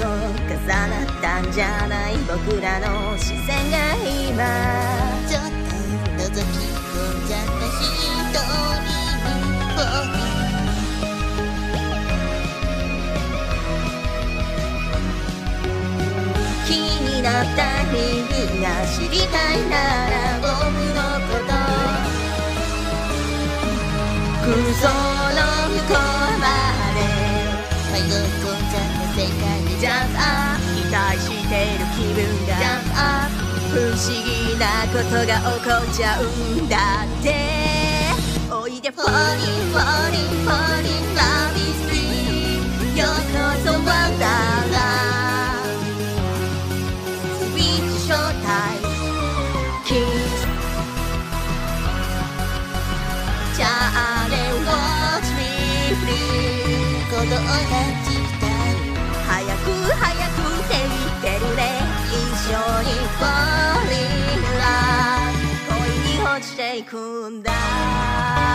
重なったんじゃない僕らの視線が今ちょっと覗き込んじゃった瞳に気になった理由が知りたいなら僕のこと空想の向こうまで迷い込んじゃった世界でジャンプアップ期待してる気分がジャンプアップ不思議なことが起こっちゃうんだっておいで Falling Falling Falling Love is free ようこそ Wonderland スイッチショータイムキスチャーレ Watch me free 鼓動が散った早く早くって言ってるね一緒に Falling in love 恋に落ちていくんだ